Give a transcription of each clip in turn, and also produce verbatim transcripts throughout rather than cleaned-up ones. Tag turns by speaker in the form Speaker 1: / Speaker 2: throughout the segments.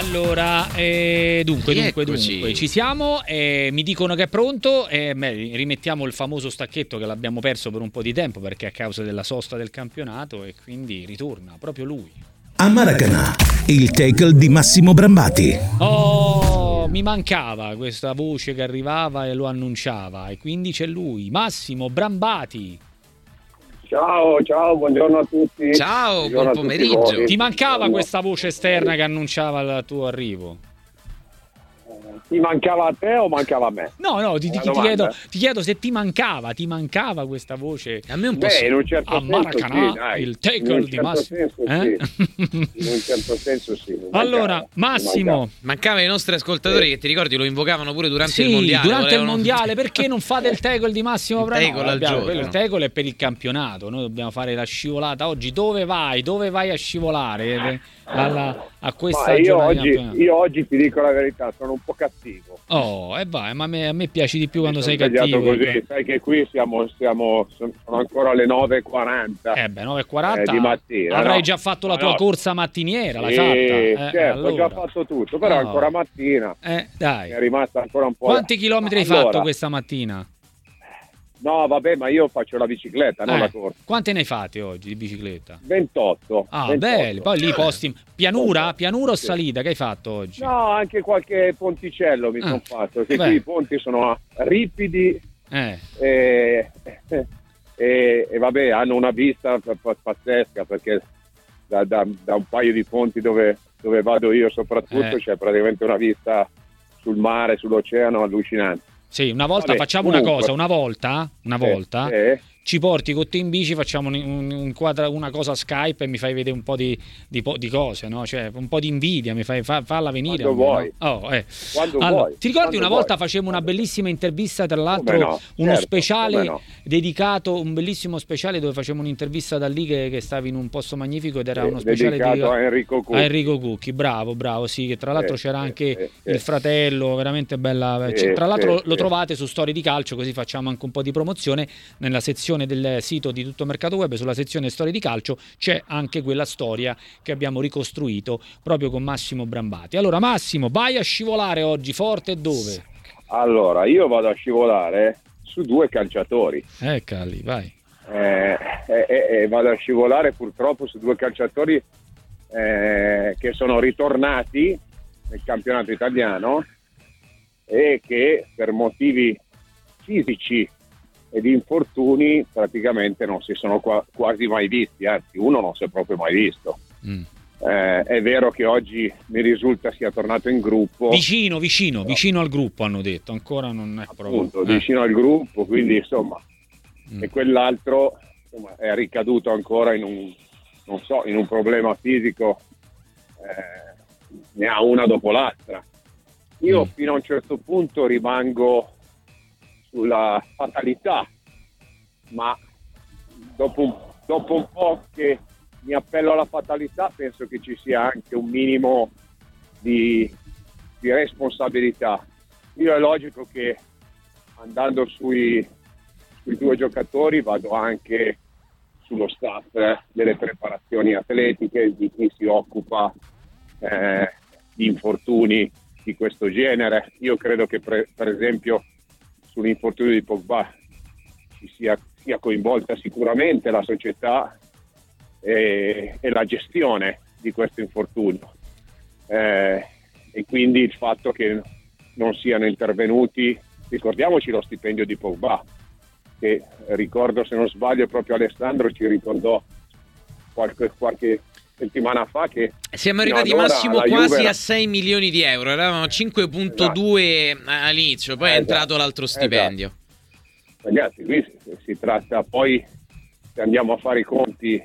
Speaker 1: Allora, eh, dunque, dunque,
Speaker 2: Eccoci.
Speaker 1: dunque, ci siamo, eh, mi dicono che è pronto, e eh, rimettiamo il famoso stacchetto che l'abbiamo perso per un po' di tempo perché a causa della sosta del campionato, e quindi ritorna proprio lui.
Speaker 3: A Maracanã, il tackle di Massimo Brambati.
Speaker 1: Oh, mi mancava questa voce che arrivava e lo annunciava, e quindi c'è lui, Massimo Brambati.
Speaker 4: Ciao, ciao, buongiorno a tutti.
Speaker 2: Ciao,
Speaker 4: buongiorno
Speaker 2: buon
Speaker 4: a tutti
Speaker 2: pomeriggio.
Speaker 4: voi.
Speaker 1: Ti mancava
Speaker 4: Buongiorno.
Speaker 1: questa voce esterna che annunciava il tuo arrivo?
Speaker 4: Ti mancava a te o mancava a me?
Speaker 1: No, no, ti, ti-
Speaker 4: Una
Speaker 1: ti
Speaker 4: domanda.
Speaker 1: chiedo, ti chiedo se ti mancava, ti mancava questa voce.
Speaker 2: A me un po'
Speaker 4: Beh,
Speaker 2: sì.
Speaker 4: in un certo
Speaker 1: A
Speaker 4: senso
Speaker 1: Maracanã,
Speaker 4: sì, dai.
Speaker 1: il
Speaker 4: In
Speaker 1: tackle
Speaker 4: un
Speaker 1: di
Speaker 4: certo
Speaker 1: Massimo.
Speaker 4: senso
Speaker 1: Eh?
Speaker 4: sì. In un certo senso sì. mi
Speaker 1: Allora,
Speaker 4: mancava, mi
Speaker 1: Massimo,
Speaker 4: mancava.
Speaker 2: Mancava i nostri ascoltatori che ti ricordi lo invocavano pure durante
Speaker 1: sì,
Speaker 2: il mondiale.
Speaker 1: durante il
Speaker 2: volevano-
Speaker 1: mondiale, perché non fate il tackle di Massimo
Speaker 2: Il
Speaker 1: Brambati?
Speaker 2: tackle
Speaker 1: No,
Speaker 2: al
Speaker 1: abbiamo-
Speaker 2: giorno.
Speaker 1: quello- il tackle è per il campionato, noi dobbiamo fare la scivolata oggi. Dove vai? Dove vai a scivolare? Eh, alla- a questa
Speaker 4: Ma io
Speaker 1: giornata di
Speaker 4: oggi,
Speaker 1: campionato?
Speaker 4: io oggi ti dico la verità, sono un po' cattivo.
Speaker 1: Oh, e vai, ma a me, a me piaci di più quando
Speaker 4: Mi
Speaker 1: sei
Speaker 4: sono svegliato
Speaker 1: cattivo.
Speaker 4: così, sai che qui siamo, siamo sono ancora alle nove e quaranta.
Speaker 1: Eh beh, nove e quaranta
Speaker 4: Eh, di mattina,
Speaker 1: avrai
Speaker 4: no?
Speaker 1: già fatto la
Speaker 4: No,
Speaker 1: tua
Speaker 4: no.
Speaker 1: corsa mattiniera, l'hai
Speaker 4: Sì,
Speaker 1: fatta? Eh,
Speaker 4: certo, ho
Speaker 1: allora.
Speaker 4: già fatto tutto, però
Speaker 1: No.
Speaker 4: è ancora mattina.
Speaker 1: Eh, dai.
Speaker 4: Mi è rimasta ancora un po'.
Speaker 1: Quanti chilometri hai
Speaker 4: Allora,
Speaker 1: fatto questa mattina?
Speaker 4: No, vabbè, ma io faccio la bicicletta, non
Speaker 1: Eh,
Speaker 4: la corsa.
Speaker 1: Quante ne hai fatte oggi di bicicletta?
Speaker 4: ventotto.
Speaker 1: Ah,
Speaker 4: ventotto.
Speaker 1: belli. Poi lì posti pianura, pianura o salita? Che hai fatto oggi?
Speaker 4: No, anche qualche ponticello mi
Speaker 1: Ah,
Speaker 4: sono fatto, perché
Speaker 1: beh.
Speaker 4: qui i ponti sono ripidi
Speaker 1: Eh,
Speaker 4: e, e, e vabbè, hanno una vista p- p- pazzesca, perché da, da- da un paio di ponti dove, dove vado io soprattutto
Speaker 1: Eh.
Speaker 4: c'è praticamente una vista sul mare, sull'oceano allucinante.
Speaker 1: sì, una volta
Speaker 4: Vabbè,
Speaker 1: facciamo una
Speaker 4: comunque.
Speaker 1: cosa, una volta, una
Speaker 4: Eh,
Speaker 1: volta
Speaker 4: eh.
Speaker 1: ci porti con te in bici, facciamo un, un- un quadra- una cosa Skype e mi fai vedere un po' di, di, po- di cose, no? Cioè, un po' di invidia, mi fai fa- falla venire.
Speaker 4: Quando
Speaker 1: a me,
Speaker 4: vuoi.
Speaker 1: no? Oh, eh.
Speaker 4: Quando
Speaker 1: Allora,
Speaker 4: vuoi,
Speaker 1: ti ricordi
Speaker 4: quando
Speaker 1: una volta
Speaker 4: vuoi.
Speaker 1: facemmo una
Speaker 4: Quando-
Speaker 1: bellissima intervista, tra l'altro
Speaker 4: Come no,
Speaker 1: uno
Speaker 4: certo,
Speaker 1: speciale
Speaker 4: come no.
Speaker 1: dedicato, un bellissimo speciale dove facevamo un'intervista da lì che, che stavi in un posto magnifico ed era
Speaker 4: Sì,
Speaker 1: uno speciale
Speaker 4: dedicato
Speaker 1: dedicato
Speaker 4: a Enrico Cucchi.
Speaker 1: a Enrico Cucchi, bravo, bravo, sì, che tra l'altro
Speaker 4: Sì,
Speaker 1: c'era
Speaker 4: sì,
Speaker 1: anche
Speaker 4: sì, sì.
Speaker 1: il fratello, veramente bella.
Speaker 4: Sì,
Speaker 1: Tra l'altro
Speaker 4: sì,
Speaker 1: lo
Speaker 4: sì.
Speaker 1: trovate su Storie di Calcio, così facciamo anche un po' di promozione. Nella sezione del sito di Tutto Mercato Web, sulla sezione Storie di Calcio, c'è anche quella storia che abbiamo ricostruito proprio con Massimo Brambati. Allora Massimo, vai a scivolare oggi, forte e dove?
Speaker 4: Allora, io vado a scivolare su due calciatori.
Speaker 1: Eccoli, vai.
Speaker 4: Eh, e, e- e vado a scivolare purtroppo su due calciatori eh, che sono ritornati nel campionato italiano e che per motivi fisici e di infortuni praticamente non si sono qua- quasi mai visti, anzi uno non si è proprio mai visto.
Speaker 1: Mm.
Speaker 4: Eh, è vero che oggi mi risulta sia tornato in gruppo,
Speaker 1: Vicino, vicino, vicino al gruppo hanno detto, ancora non è proprio.
Speaker 4: appunto,
Speaker 1: eh.
Speaker 4: vicino al gruppo, quindi insomma,
Speaker 1: Mm.
Speaker 4: e quell'altro insomma, è ricaduto ancora in un, non so, in un problema fisico, eh, ne ha una dopo l'altra. Io
Speaker 1: Mm.
Speaker 4: fino a un certo punto rimango sulla fatalità, ma dopo un, dopo un po' che mi appello alla fatalità penso che ci sia anche un minimo di, di responsabilità. Io è logico che andando sui, sui due giocatori vado anche sullo staff eh, delle preparazioni atletiche, di chi si occupa eh, di infortuni di questo genere. Io credo che pre- per esempio sull'infortunio di Pogba ci sia, sia coinvolta sicuramente la società e, e la gestione di questo infortunio, eh, e quindi il fatto che non siano intervenuti, ricordiamoci lo stipendio di Pogba, che ricordo, se non sbaglio, proprio Alessandro ci ricordò qualche, qualche settimana fa che
Speaker 2: Siamo
Speaker 4: fino
Speaker 2: arrivati
Speaker 4: ad ora
Speaker 2: massimo
Speaker 4: la
Speaker 2: quasi
Speaker 4: Juve era-
Speaker 2: a sei milioni di euro, eravamo cinque virgola due all'inizio, poi è
Speaker 4: Esatto,
Speaker 2: entrato l'altro stipendio.
Speaker 4: Ragazzi, qui si, si tratta poi, se andiamo a fare i conti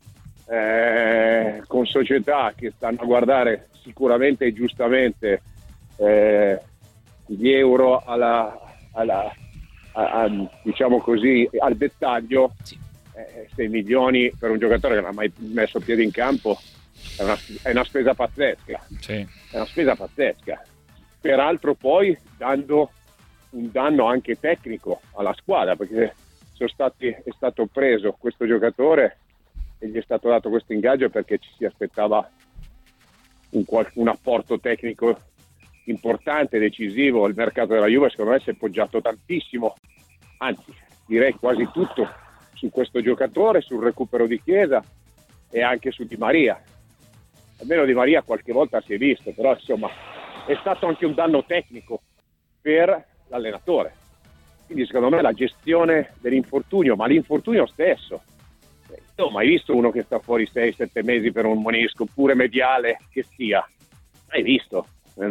Speaker 4: eh, con società che stanno a guardare sicuramente e giustamente eh, gli euro alla, alla a, a, diciamo così, al dettaglio,
Speaker 2: Sì.
Speaker 4: eh, sei milioni per un giocatore che non ha mai messo piede in campo è una, è una spesa pazzesca.
Speaker 1: Sì.
Speaker 4: È una spesa pazzesca, peraltro poi dando un danno anche tecnico alla squadra, perché sono stati, è stato preso questo giocatore e gli è stato dato questo ingaggio perché ci si aspettava un, un apporto tecnico importante, decisivo. Il mercato della Juve secondo me si è poggiato tantissimo, anzi direi quasi tutto su questo giocatore, sul recupero di Chiesa e anche su Di Maria. Almeno Di Maria qualche volta si è visto, però insomma è stato anche un danno tecnico per l'allenatore. Quindi secondo me la gestione dell'infortunio, ma l'infortunio stesso, non ho mai visto uno che sta fuori sei sette mesi per un menisco, pure mediale che sia, mai visto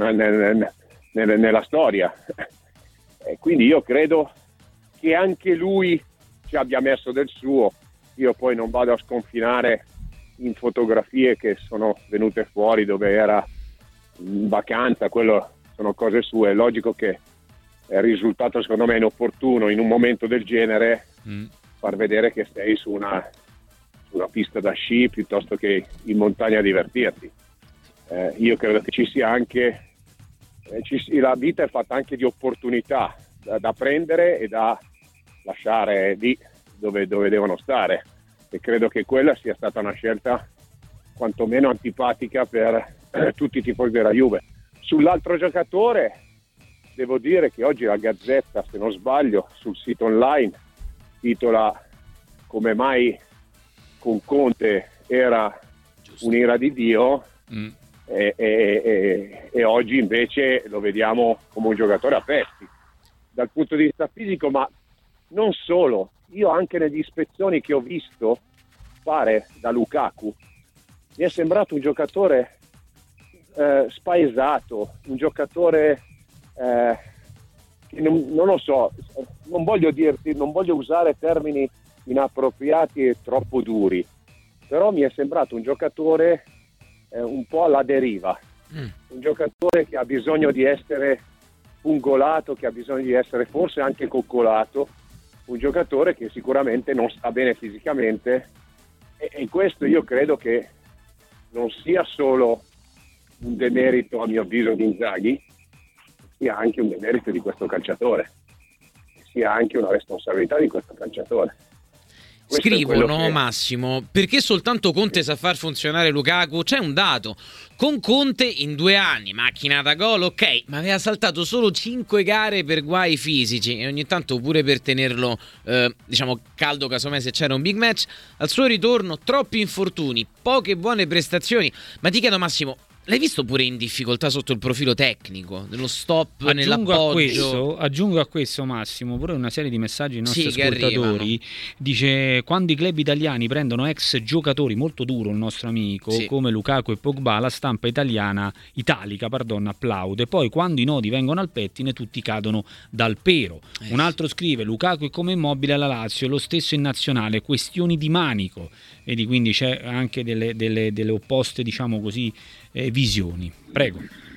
Speaker 4: nella storia. E quindi io credo che anche lui ci abbia messo del suo. Io poi non vado a sconfinare in fotografie che sono venute fuori dove era in vacanza, quello sono cose sue. È logico che il risultato secondo me è inopportuno in un momento del genere mm. far vedere che sei su una, su una pista da sci piuttosto che in montagna a divertirti. Eh, io credo che ci sia anche eh, ci, la vita è fatta anche di opportunità da, da prendere e da lasciare lì dove, dove devono stare, e credo che quella sia stata una scelta quantomeno antipatica per eh, tutti i tifosi della Juve. Sull'altro giocatore devo dire che oggi la Gazzetta, se non sbaglio, sul sito online titola come mai con Conte era Giusto. un'ira di Dio mm. e, e, e, e oggi invece lo vediamo come un giocatore a pezzi dal punto di vista fisico, ma non solo. Io anche negli ispezioni che ho visto fare da Lukaku mi è sembrato un giocatore eh, spaesato, un giocatore eh, che non, non lo so, non voglio dirti, non voglio usare termini inappropriati e troppo duri, però mi è sembrato un giocatore eh, un po' alla deriva, mm. un giocatore che ha bisogno di essere pungolato, che ha bisogno di essere forse anche coccolato, un giocatore che sicuramente non sta bene fisicamente, e, e questo io credo che non sia solo un demerito, a mio avviso, di Inzaghi, sia anche un demerito di questo calciatore, sia anche una responsabilità di questo calciatore. Questo
Speaker 2: Scrivono,
Speaker 4: che...
Speaker 2: Massimo, perché soltanto Conte sa far funzionare Lukaku? C'è un dato: con Conte in due anni, macchina da gol, ok, ma aveva saltato solo cinque gare per guai fisici e ogni tanto pure per tenerlo eh, diciamo caldo casomai se c'era un big match. Al suo ritorno troppi infortuni, poche buone prestazioni. Ma ti chiedo, Massimo, l'hai visto pure in difficoltà sotto il profilo tecnico, nello stop,
Speaker 1: aggiungo
Speaker 2: nell'appoggio?
Speaker 1: A questo, aggiungo a questo, Massimo, pure una serie di messaggi dei nostri
Speaker 2: sì,
Speaker 1: ascoltatori. Dice: quando i club italiani prendono ex giocatori, molto duro il nostro amico, sì. come Lukaku e Pogba, la stampa italiana, italica, pardon, applaude. Poi quando i nodi vengono al pettine tutti cadono dal pero. Eh, Un altro sì. scrive: Lukaku è come Immobile alla Lazio, lo stesso in nazionale, questioni di manico. Vedi, quindi c'è anche delle, delle, delle opposte, diciamo così, eh, visioni. Prego.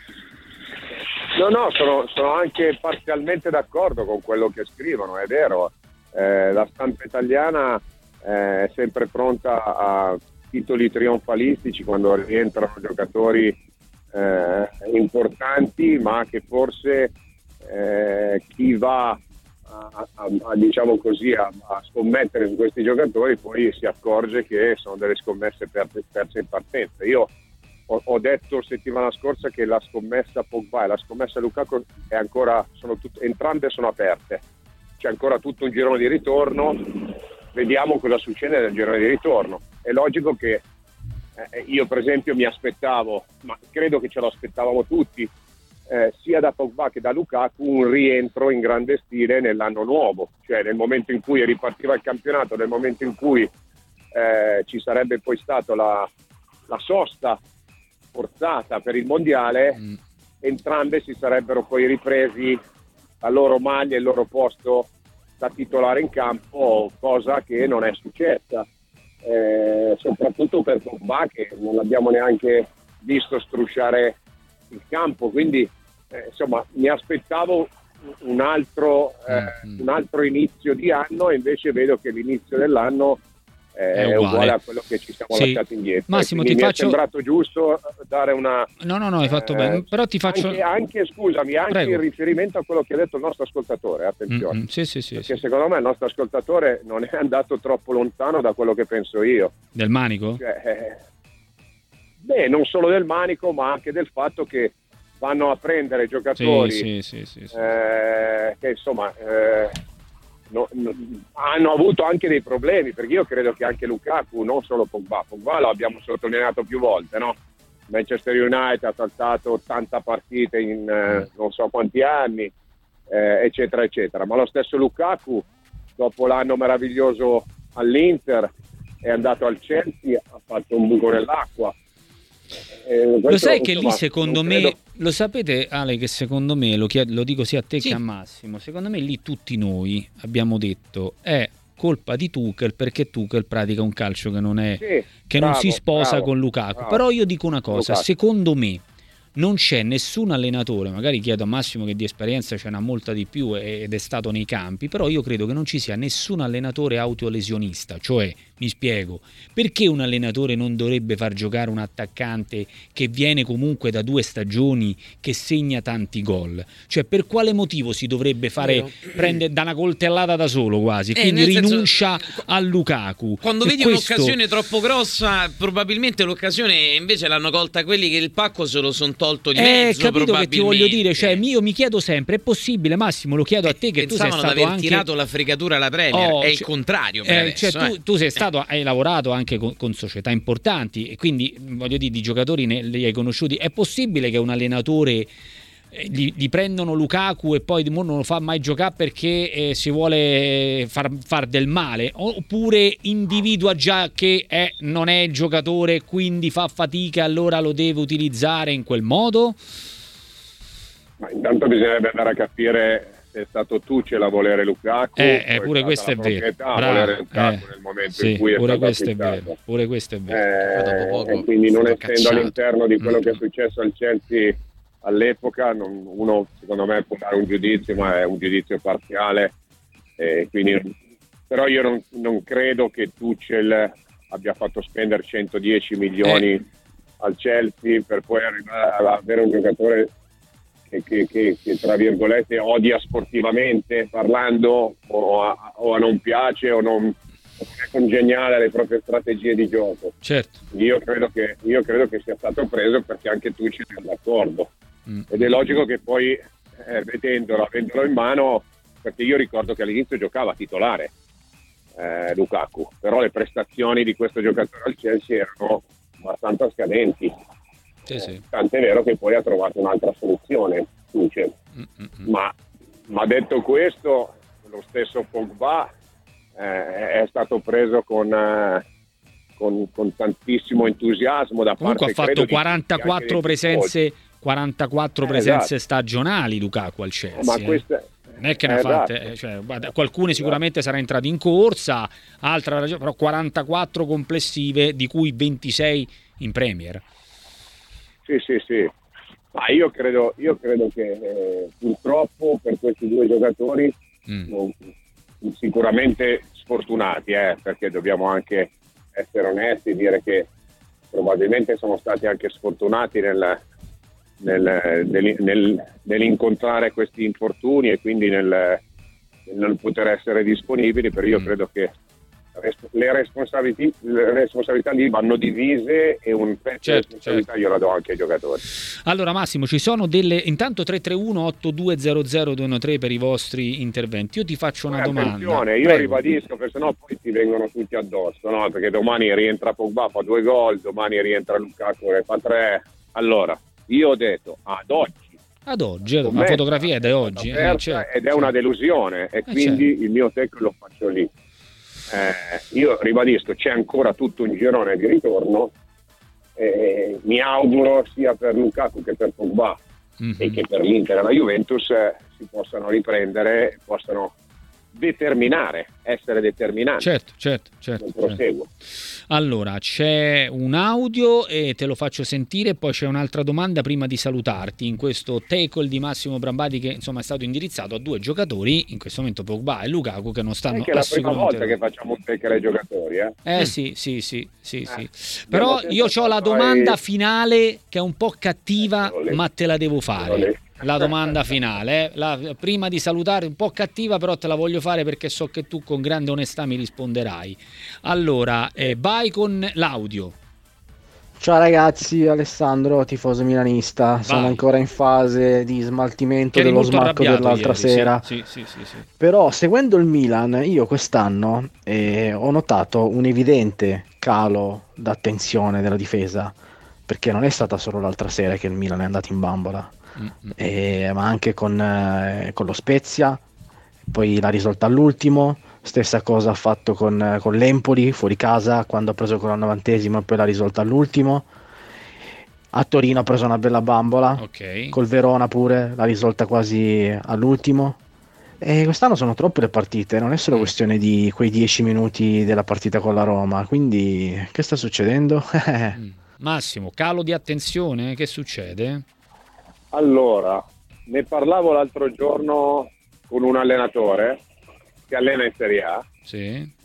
Speaker 4: No, no, sono, sono anche parzialmente d'accordo con quello che scrivono, è vero. Eh, la stampa italiana eh, è sempre pronta a titoli trionfalistici quando rientrano giocatori eh, importanti, ma che forse eh, chi va a, a, a diciamo così a, a scommettere su questi giocatori poi si accorge che sono delle scommesse perse, perse in partenza. Io ho, ho detto settimana scorsa che la scommessa Pogba e la scommessa Lukaku è ancora, sono tut, entrambe sono aperte, c'è ancora tutto un girone di ritorno, vediamo cosa succede nel girone di ritorno. È logico che eh, io per esempio mi aspettavo, ma credo che ce lo aspettavamo tutti, Eh, sia da Pogba che da Lukaku, un rientro in grande stile nell'anno nuovo, cioè nel momento in cui ripartiva il campionato, nel momento in cui eh, ci sarebbe poi stato la, la sosta forzata per il mondiale, mm. entrambe si sarebbero poi ripresi la loro maglia e il loro posto da titolare in campo, cosa che non è successa, eh, soprattutto per Pogba, che non l'abbiamo neanche visto strusciare il campo, quindi eh, insomma mi aspettavo un altro eh, mm-hmm. un altro inizio di anno, e invece vedo che l'inizio dell'anno eh, è, uguale. è uguale a quello che ci siamo sì. lasciati indietro.
Speaker 1: Massimo,
Speaker 4: ti
Speaker 1: mi
Speaker 4: faccio...
Speaker 1: è sembrato
Speaker 4: giusto dare una
Speaker 1: no no no hai fatto eh, bene, però ti faccio
Speaker 4: anche, anche scusami anche Prego. in riferimento a quello che ha detto il nostro ascoltatore, attenzione,
Speaker 1: mm-hmm. sì, sì, sì,
Speaker 4: perché
Speaker 1: sì.
Speaker 4: secondo me il nostro ascoltatore non è andato troppo lontano da quello che penso io
Speaker 1: del manico,
Speaker 4: cioè, eh, Beh, non solo del manico, ma anche del fatto che vanno a prendere giocatori
Speaker 1: sì, sì, sì, sì.
Speaker 4: Eh, che insomma eh, no, no, hanno avuto anche dei problemi, perché io credo che anche Lukaku, non solo Pogba, Pogba lo abbiamo sottolineato più volte, no? Manchester United ha saltato ottanta partite in eh, non so quanti anni, eh, eccetera eccetera, ma lo stesso Lukaku dopo l'anno meraviglioso all'Inter è andato al Chelsea, ha fatto un buco nell'acqua. Eh,
Speaker 1: lo sai che
Speaker 4: insomma,
Speaker 1: lì secondo me
Speaker 4: credo...
Speaker 1: lo sapete Ale, che secondo me lo, chied- lo dico sia a te
Speaker 2: sì.
Speaker 1: che a Massimo, secondo me lì tutti noi abbiamo detto è colpa di Tuchel, perché Tuchel pratica un calcio che non è
Speaker 4: sì,
Speaker 1: che
Speaker 4: bravo,
Speaker 1: non si sposa
Speaker 4: bravo,
Speaker 1: con Lukaku,
Speaker 4: bravo.
Speaker 1: però io dico una cosa,
Speaker 4: Lukaku.
Speaker 1: secondo me non c'è nessun allenatore, magari chiedo a Massimo che di esperienza ce n'ha molta di più ed è stato nei campi, però io credo che non ci sia nessun allenatore autolesionista, cioè, mi spiego, perché un allenatore non dovrebbe far giocare un attaccante che viene comunque da due stagioni, che segna tanti gol? Cioè, per quale motivo si dovrebbe fare, prendere da una coltellata da solo quasi,
Speaker 2: Eh,
Speaker 1: quindi
Speaker 2: nel senso,
Speaker 1: rinuncia a Lukaku?
Speaker 2: Quando
Speaker 1: E
Speaker 2: vedi
Speaker 1: questo...
Speaker 2: un'occasione troppo grossa, probabilmente l'occasione invece l'hanno colta quelli che il pacco se lo sono tolto di
Speaker 1: Eh,
Speaker 2: mezzo,
Speaker 1: capito che ti voglio dire, cioè
Speaker 2: probabilmente.
Speaker 1: io mi chiedo sempre, è possibile, Massimo, lo chiedo a te che tu sei
Speaker 2: Pensavano
Speaker 1: stato
Speaker 2: di aver
Speaker 1: anche
Speaker 2: tirato la fregatura alla Premier,
Speaker 1: Oh,
Speaker 2: è il
Speaker 1: cioè-
Speaker 2: contrario per
Speaker 1: eh,
Speaker 2: adesso,
Speaker 1: cioè, tu,
Speaker 2: eh.
Speaker 1: tu sei stato, hai lavorato anche con, con società importanti e quindi voglio dire di giocatori ne, li hai conosciuti. È possibile che un allenatore eh, gli, gli prendono Lukaku e poi non lo fa mai giocare perché eh, si vuole far, far del male, oppure individua già che è, non è il giocatore, quindi fa fatica, allora lo deve utilizzare in quel modo?
Speaker 4: Ma intanto bisognerebbe andare a capire se è stato Tuchel a volere Lukaku
Speaker 1: Eh, eh,
Speaker 4: o
Speaker 1: pure
Speaker 4: stata
Speaker 1: questo
Speaker 4: la
Speaker 1: è vero.
Speaker 4: proprietà a
Speaker 1: Bravo,
Speaker 4: volere Lukaku
Speaker 1: eh,
Speaker 4: nel momento
Speaker 1: sì,
Speaker 4: in cui è
Speaker 1: pure
Speaker 4: stato
Speaker 1: questo è
Speaker 4: acquistato.
Speaker 1: vero, pure questo è vero.
Speaker 4: Eh,
Speaker 2: Poi dopo poco
Speaker 4: e quindi
Speaker 2: è
Speaker 4: non
Speaker 2: stato
Speaker 4: essendo
Speaker 2: cacciato.
Speaker 4: all'interno di quello
Speaker 1: Mm.
Speaker 4: che è successo al Chelsea all'epoca, non- uno secondo me può dare un giudizio, ma è un giudizio parziale. Eh, quindi, però io non, non credo che Tuchel abbia fatto spendere centodieci milioni
Speaker 1: Eh.
Speaker 4: al Chelsea per poi arrivare ad avere un giocatore che, che, che, che tra virgolette odia sportivamente parlando o a, o a non piace o non, o non è congeniale alle proprie strategie di gioco.
Speaker 1: Certo.
Speaker 4: Io credo che, io credo che sia stato preso perché anche tu ci sei d'accordo.
Speaker 1: Mm.
Speaker 4: Ed è logico che poi eh, vedendolo, avendolo in mano, perché io ricordo che all'inizio giocava titolare eh, Lukaku, però le prestazioni di questo giocatore al Chelsea erano abbastanza scadenti.
Speaker 1: Sì, sì.
Speaker 4: Tant'è vero che poi ha trovato un'altra soluzione Tuchel.
Speaker 1: Mm-mm.
Speaker 4: ma, ma detto questo, lo stesso Pogba eh, è stato preso con, eh, con, con tantissimo entusiasmo da
Speaker 1: Comunque ha
Speaker 4: parte credo,
Speaker 1: fatto
Speaker 4: di-
Speaker 1: quarantaquattro
Speaker 4: anche dei
Speaker 1: presenze quarantaquattro
Speaker 4: Eh,
Speaker 1: presenze
Speaker 4: esatto.
Speaker 1: stagionali Lukaku al Chelsea.
Speaker 4: ma
Speaker 1: eh.
Speaker 4: questa
Speaker 1: Non è che ne ha
Speaker 4: eh,
Speaker 1: fatte,
Speaker 4: esatto.
Speaker 1: eh, cioè, guarda, qualcune sicuramente sarà entrato in corsa, altra ragione, però quarantaquattro complessive, di cui ventisei in Premier.
Speaker 4: Sì, sì, sì. Ma io credo, io credo che eh, purtroppo per questi due giocatori
Speaker 1: Mm.
Speaker 4: non- sicuramente sfortunati, eh, perché dobbiamo anche essere onesti e dire che probabilmente sono stati anche sfortunati nel, nel, nel- nel- nell'incontrare questi infortuni e quindi nel, nel non poter essere disponibili, però io
Speaker 1: Mm.
Speaker 4: credo che le responsabilità, le responsabilità lì vanno divise e un pezzo
Speaker 1: Certo,
Speaker 4: di responsabilità io la do anche ai giocatori.
Speaker 1: Allora Massimo, ci sono delle, intanto tre tre uno otto due zero zero due uno tre per i vostri interventi. Io ti faccio una
Speaker 4: Poi
Speaker 1: domanda.
Speaker 4: attenzione, io
Speaker 1: Prego.
Speaker 4: ribadisco perché sennò poi ti vengono tutti addosso, no? Perché domani rientra Pogba, fa due gol, domani rientra Lukaku e fa tre. Allora, io ho detto ad oggi
Speaker 1: Ad oggi, la
Speaker 4: commessa
Speaker 1: fotografia è da
Speaker 4: stata
Speaker 1: oggi. eh,
Speaker 4: aperta
Speaker 1: certo,
Speaker 4: ed è una delusione e quindi
Speaker 1: certo.
Speaker 4: il mio take lo faccio lì. Eh, io ribadisco, c'è ancora tutto un girone di ritorno, eh, mi auguro sia per Lukaku che per Pogba
Speaker 1: Mhm.
Speaker 4: e che per l'Inter e la Juventus eh, si possano riprendere, possano determinare, essere determinanti
Speaker 1: Certo, certo, certo,
Speaker 4: nel
Speaker 1: certo.
Speaker 4: proseguo.
Speaker 1: Allora, c'è un audio e te lo faccio sentire, poi c'è un'altra domanda prima di salutarti in questo tackle di Massimo Brambati che insomma è stato indirizzato a due giocatori, in questo momento Pogba e Lukaku, che non stanno
Speaker 4: È che è la prima
Speaker 1: assolutamente...
Speaker 4: volta che facciamo un take ai giocatori, eh?
Speaker 1: Eh sì, sì, sì, sì,
Speaker 4: Eh,
Speaker 1: sì. Però
Speaker 4: abbiamo
Speaker 1: io
Speaker 4: sempre
Speaker 1: ho la
Speaker 4: fatto
Speaker 1: domanda
Speaker 4: ai-
Speaker 1: finale che è un po' cattiva,
Speaker 4: Eccolo lì.
Speaker 1: ma te la devo
Speaker 4: Eccolo
Speaker 1: fare.
Speaker 4: lì.
Speaker 1: La domanda finale, eh. La- prima di salutare, un po' cattiva, però te la voglio fare perché so che tu con grande onestà mi risponderai. Allora, eh, vai con l'audio.
Speaker 5: Ciao ragazzi, Alessandro, tifoso milanista. Sono
Speaker 1: Vai.
Speaker 5: ancora in fase di smaltimento
Speaker 1: Che eri
Speaker 5: dello
Speaker 1: molto
Speaker 5: smacco
Speaker 1: arrabbiato
Speaker 5: dell'altra
Speaker 1: ieri, sì,
Speaker 5: sera.
Speaker 1: sì, sì, sì, sì.
Speaker 5: Però seguendo il Milan, io quest'anno eh, ho notato un evidente calo d'attenzione della difesa, perché non è stata solo l'altra sera che il Milan è andato in bambola,
Speaker 1: Mm, mm.
Speaker 5: eh, ma anche con, eh, con lo Spezia, poi l'ha risolta all'ultimo. Stessa cosa ha fatto con, con l'Empoli fuori casa quando ha preso con al novantesimo e poi l'ha risolta all'ultimo. A Torino ha preso una bella bambola,
Speaker 1: Ok.
Speaker 5: col Verona pure l'ha risolta quasi all'ultimo. E quest'anno sono troppe le partite, non è solo
Speaker 1: Mm.
Speaker 5: questione di quei dieci minuti della partita con la Roma. Quindi che sta succedendo?
Speaker 1: Mm. Massimo, calo di attenzione, che succede?
Speaker 4: Allora, ne parlavo l'altro giorno con un allenatore che allena in Serie A,
Speaker 1: Sì.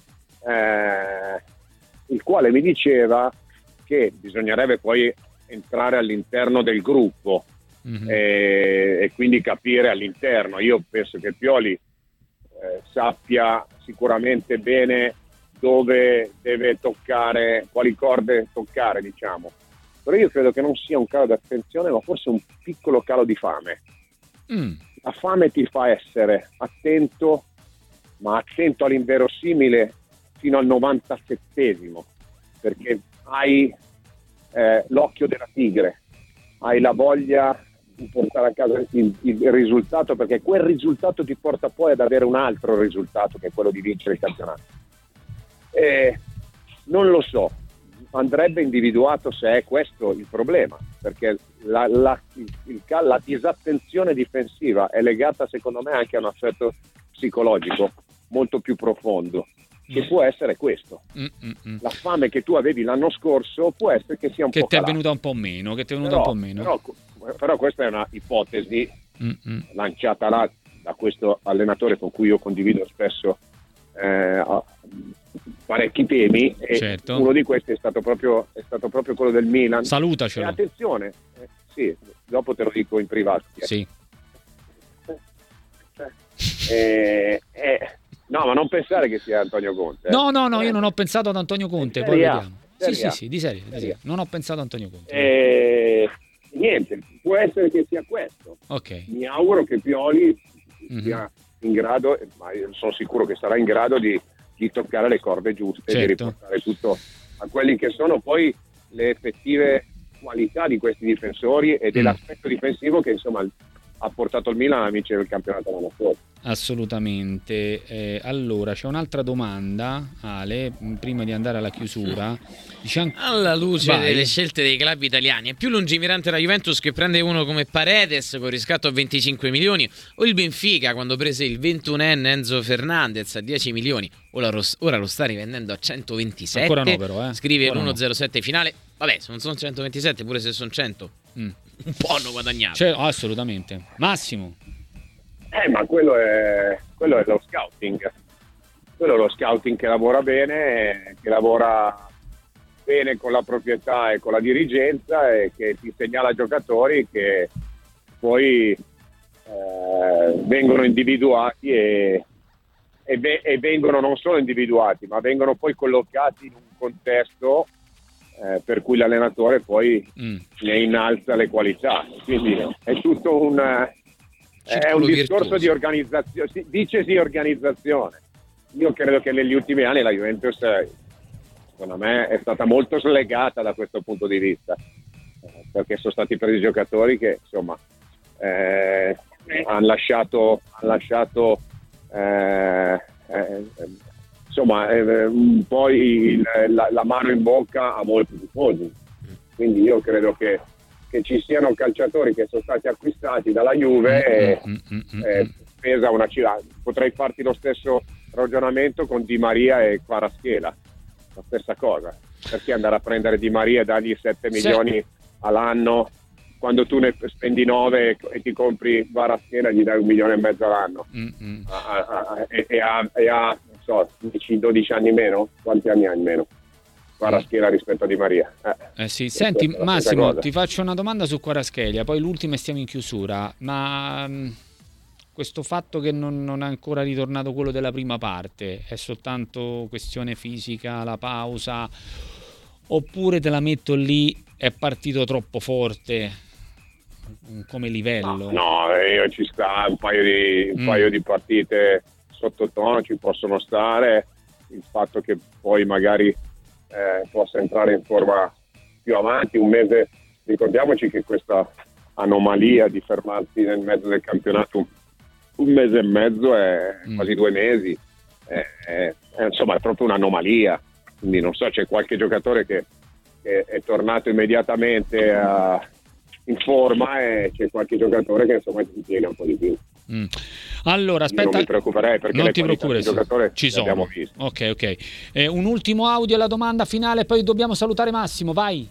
Speaker 4: eh, il quale mi diceva che bisognerebbe poi entrare all'interno del gruppo
Speaker 1: Mhm.
Speaker 4: e, e quindi capire all'interno. Io penso che Pioli eh, sappia sicuramente bene dove deve toccare, quali corde toccare, diciamo. Però io credo che non sia un calo di attenzione, ma forse un piccolo calo di fame.
Speaker 1: Mm.
Speaker 4: La fame ti fa essere attento, ma attento all'inverosimile fino al novantasettesimo, perché hai eh, l'occhio della tigre, hai la voglia di portare a casa il, il risultato, perché quel risultato ti porta poi ad avere un altro risultato, che è quello di vincere il campionato. E non lo so, andrebbe individuato se è questo il problema, perché la, la, il, il, la disattenzione difensiva è legata secondo me anche a un aspetto psicologico molto più profondo, che può essere questo.
Speaker 1: Mm, mm, mm.
Speaker 4: La fame che tu avevi l'anno scorso può essere che sia un
Speaker 1: Che
Speaker 4: po'
Speaker 1: ti è
Speaker 4: calata.
Speaker 1: venuta un po' meno, che ti è venuta
Speaker 4: Però,
Speaker 1: un po' meno.
Speaker 4: però, però questa è una ipotesi
Speaker 1: Mm, mm.
Speaker 4: lanciata là da questo allenatore con cui io condivido spesso eh, parecchi temi, e
Speaker 1: Certo.
Speaker 4: uno di questi è stato proprio, è stato proprio quello del Milan. E
Speaker 1: Salutacelo.
Speaker 4: attenzione, eh, sì, dopo te lo dico in privato.
Speaker 1: Sì.
Speaker 4: Eh, eh, no, ma non pensare che sia Antonio Conte. eh.
Speaker 1: No, no, no,
Speaker 4: Eh,
Speaker 1: io non ho pensato ad Antonio Conte,
Speaker 4: in
Speaker 1: poi
Speaker 4: Serie A,
Speaker 1: vediamo. Sì,
Speaker 4: Serie
Speaker 1: sì,
Speaker 4: A.
Speaker 1: sì, di serie, di
Speaker 4: Serie
Speaker 1: serie.
Speaker 4: A.
Speaker 1: Non ho pensato ad Antonio Conte.
Speaker 4: Eh, niente, può essere che sia questo.
Speaker 1: Ok.
Speaker 4: Mi auguro che Pioli
Speaker 1: Mhm.
Speaker 4: sia in grado, ma io sono sicuro che sarà in grado di, di toccare le corde giuste,
Speaker 1: Certo.
Speaker 4: di riportare tutto a quelli che sono poi le effettive qualità di questi difensori e dell'aspetto difensivo che insomma ha portato il Milan a vincere il campionato l'anno scorso.
Speaker 1: Assolutamente. Eh, allora, c'è un'altra domanda, Ale, mh, prima di andare alla chiusura. Diciamo...
Speaker 2: Alla luce
Speaker 1: Vai.
Speaker 2: delle scelte dei club italiani, è più lungimirante la Juventus che prende uno come Paredes con riscatto a venticinque milioni, o il Benfica quando prese il ventunenne Enzo Fernandez a dieci milioni? Ora lo, ora lo sta rivendendo a centoventisette.
Speaker 1: Ancora no, però, eh.
Speaker 2: Scrive
Speaker 1: Ancora no.
Speaker 2: l'uno zero sette finale. Vabbè, se non sono centoventisette, pure se sono cento,
Speaker 1: Mm.
Speaker 2: un po' hanno guadagnato.
Speaker 1: Cioè, assolutamente. Massimo.
Speaker 4: Eh, ma quello è, quello è lo scouting. Quello è lo scouting che lavora bene, che lavora bene con la proprietà e con la dirigenza e che ti segnala giocatori che poi eh, vengono individuati e, e, ve- e vengono non solo individuati, ma vengono poi collocati in un contesto eh, per cui l'allenatore poi
Speaker 1: Mm.
Speaker 4: ne innalza le qualità. Quindi è tutto un, è un
Speaker 2: Circolo
Speaker 4: discorso
Speaker 2: virtuoso.
Speaker 4: di organizzazione, si- dicesi organizzazione. Io credo che negli ultimi anni la Juventus, eh, secondo me, è stata molto slegata da questo punto di vista, eh, perché sono stati presi giocatori che insomma eh, hanno lasciato, han lasciato eh, eh, insomma eh, un po' il- la, la mano in bocca a molti tifosi. Quindi io credo che, che ci siano calciatori che sono stati acquistati dalla Juve e
Speaker 1: Mm, mm, mm,
Speaker 4: eh,
Speaker 1: mm.
Speaker 4: pesa una cifra. Potrei farti lo stesso ragionamento con Di Maria e Kvaratskhelia, la stessa cosa. Perché andare a prendere Di Maria e dargli sette milioni all'anno quando tu ne spendi nove e ti compri Kvaratskhelia, gli dai un milione e mezzo all'anno?
Speaker 1: Mm, mm.
Speaker 4: A- a- a- e, e ha, e ha, non so, dieci dodici anni in meno? Quanti anni ha in meno Kvaratskhelia rispetto a Di Maria? Eh.
Speaker 1: Eh sì.
Speaker 4: Questa
Speaker 1: Senti,
Speaker 4: è la stessa
Speaker 1: Massimo,
Speaker 4: cosa.
Speaker 1: ti faccio una domanda su Kvaratskhelia, poi l'ultima e stiamo in chiusura. Ma mh, questo fatto che non, non è ancora ritornato quello della prima parte è soltanto questione fisica, la pausa, oppure te la metto lì, è partito troppo forte come livello?
Speaker 4: No, no, io ci sta un paio di, un
Speaker 1: Mm.
Speaker 4: paio di partite sottotono ci possono stare, il fatto che poi magari eh, possa entrare in forma più avanti, un mese, ricordiamoci che questa anomalia di fermarsi nel mezzo del campionato un mese e mezzo è
Speaker 1: Mm.
Speaker 4: quasi due mesi, è, è- è, insomma è proprio un'anomalia, quindi non so, c'è qualche giocatore che, che è tornato immediatamente a- in forma e c'è qualche giocatore che insomma si tiene un po' di più.
Speaker 1: Mm. Allora,
Speaker 4: Io
Speaker 1: aspetta,
Speaker 4: non mi preoccuperei perché
Speaker 1: non
Speaker 4: le
Speaker 1: ti
Speaker 4: qualità
Speaker 1: preoccupare,
Speaker 4: del giocatore
Speaker 1: ci
Speaker 4: le
Speaker 1: sono.
Speaker 4: abbiamo viste.
Speaker 1: Ok, ok. Eh, un ultimo audio alla domanda finale, poi dobbiamo salutare Massimo, vai.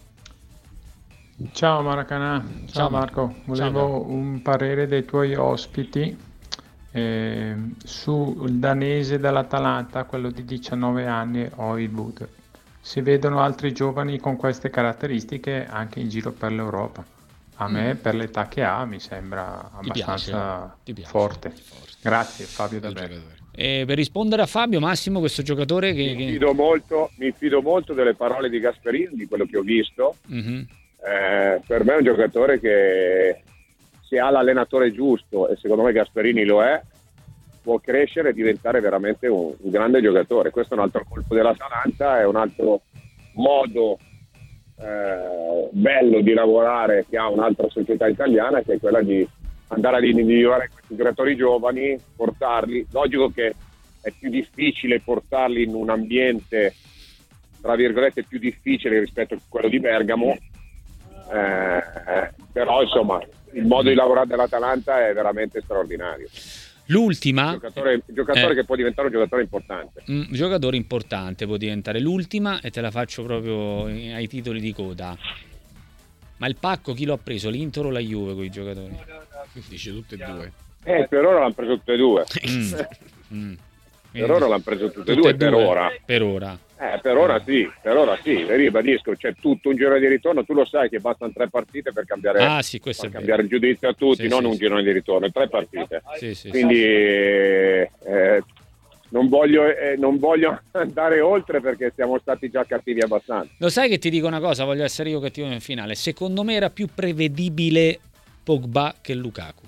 Speaker 6: Ciao Maracanà, ciao,
Speaker 1: Ciao, Marco.
Speaker 6: Marco,
Speaker 1: Ciao,
Speaker 6: volevo un parere dei tuoi ospiti eh, sul danese dell'Atalanta, quello di diciannove anni, Højlund. Si vedono altri giovani con queste caratteristiche anche in giro per l'Europa. A me,
Speaker 1: Mm.
Speaker 6: per l'età che ha, mi sembra
Speaker 1: Ti piace?
Speaker 6: abbastanza
Speaker 1: Ti piace?
Speaker 6: forte.
Speaker 2: Forte.
Speaker 6: Grazie Fabio
Speaker 2: Bel
Speaker 6: Davvero.
Speaker 2: giocatore.
Speaker 1: Eh, per rispondere a Fabio, Massimo, questo giocatore che...
Speaker 4: Mi
Speaker 1: che...
Speaker 4: fido molto, mi fido molto delle parole di Gasperini, di quello che ho visto.
Speaker 1: Mhm.
Speaker 4: Eh, per me è un giocatore che se ha l'allenatore giusto, e secondo me Gasperini lo è, può crescere e diventare veramente un, un grande giocatore. Questo è un altro colpo dell'Atalanta, è un altro modo eh, bello di lavorare che ha un'altra società italiana, che è quella di andare ad individuare questi giocatori giovani, portarli. Logico che è più difficile portarli in un ambiente tra virgolette più difficile rispetto a quello di Bergamo, eh, però insomma il modo di lavorare dell'Atalanta è veramente straordinario.
Speaker 1: L'ultima...
Speaker 4: Un giocatore, un giocatore
Speaker 1: Eh.
Speaker 4: che può diventare un giocatore importante.
Speaker 1: Un giocatore importante può diventare l'ultima, e te la faccio proprio ai titoli di coda. Ma il pacco chi lo ha preso? L'Inter o la Juve con i giocatori?
Speaker 2: Dice tutte e due.
Speaker 4: Eh, per ora l'hanno preso tutte e due.
Speaker 1: Mm. Mm.
Speaker 4: Per ora l'hanno preso tutte e
Speaker 1: Tutte
Speaker 4: due,
Speaker 1: e
Speaker 4: per
Speaker 1: due,
Speaker 4: ora.
Speaker 1: Per ora.
Speaker 4: Eh, per ora sì, per ora sì, e ribadisco, c'è tutto un girone di ritorno, tu lo sai che bastano tre partite per cambiare,
Speaker 1: Ah sì, questo
Speaker 4: per
Speaker 1: è
Speaker 4: cambiare
Speaker 1: vero.
Speaker 4: il giudizio a tutti,
Speaker 1: Sì,
Speaker 4: non
Speaker 1: sì,
Speaker 4: un
Speaker 1: sì.
Speaker 4: girone di ritorno, tre partite.
Speaker 1: Sì, sì,
Speaker 4: Quindi
Speaker 1: sì.
Speaker 4: eh, eh, non, voglio, eh, non voglio andare oltre perché siamo stati già cattivi abbastanza.
Speaker 1: Lo sai che ti dico una cosa, voglio essere io cattivo in finale. Secondo me era più prevedibile Pogba che Lukaku.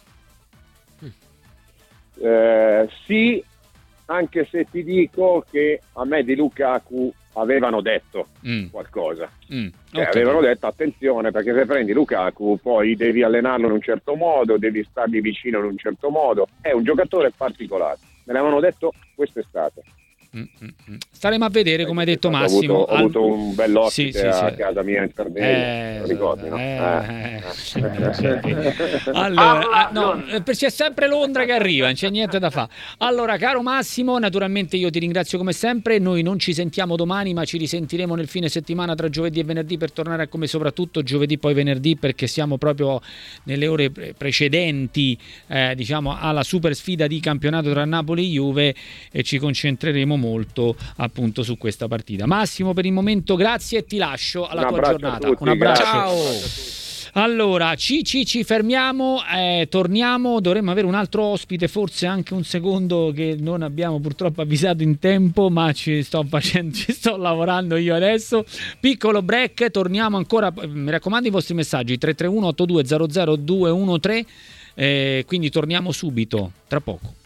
Speaker 4: Eh, sì, anche se ti dico che a me di Lukaku avevano detto
Speaker 1: Mm.
Speaker 4: qualcosa.
Speaker 1: Mm.
Speaker 4: Cioè,
Speaker 1: Ho
Speaker 4: avevano
Speaker 1: capito.
Speaker 4: detto attenzione perché se prendi Lukaku poi devi allenarlo in un certo modo, devi stargli vicino in un certo modo, è un giocatore particolare, me l'avevano detto quest'estate.
Speaker 1: Mm, mm, mm. Staremo a vedere, come hai detto
Speaker 4: Ho
Speaker 1: Massimo.
Speaker 4: avuto, ho avuto un bell'ospite
Speaker 1: Sì, sì,
Speaker 4: a
Speaker 1: sì.
Speaker 4: casa mia in Sardegna,
Speaker 1: Eh,
Speaker 4: lo ricordi, no?
Speaker 1: eh,
Speaker 4: Eh.
Speaker 1: eh. Allora, ah, no, eh, c'è sempre Londra che arriva, non c'è niente da fare. Allora, caro Massimo, naturalmente io ti ringrazio come sempre. Noi non ci sentiamo domani, ma ci risentiremo nel fine settimana tra giovedì e venerdì per tornare a come soprattutto giovedì poi venerdì, perché siamo proprio nelle ore pre- precedenti eh, diciamo alla super sfida di campionato tra Napoli e Juve, e ci concentreremo molto appunto su questa partita. Massimo, per il momento grazie e ti lascio alla
Speaker 4: Un
Speaker 1: tua
Speaker 4: abbraccio a
Speaker 1: giornata.
Speaker 4: tutti,
Speaker 1: Un abbraccio.
Speaker 2: Ciao.
Speaker 1: Allora, ci, ci, ci fermiamo, eh, torniamo, dovremmo avere un altro ospite, forse anche un secondo che non abbiamo purtroppo avvisato in tempo, ma ci sto facendo, ci sto lavorando io adesso. Piccolo break, torniamo ancora, mi raccomando i vostri messaggi, tre tre uno otto due zero zero due uno tre, eh, quindi torniamo subito, tra poco.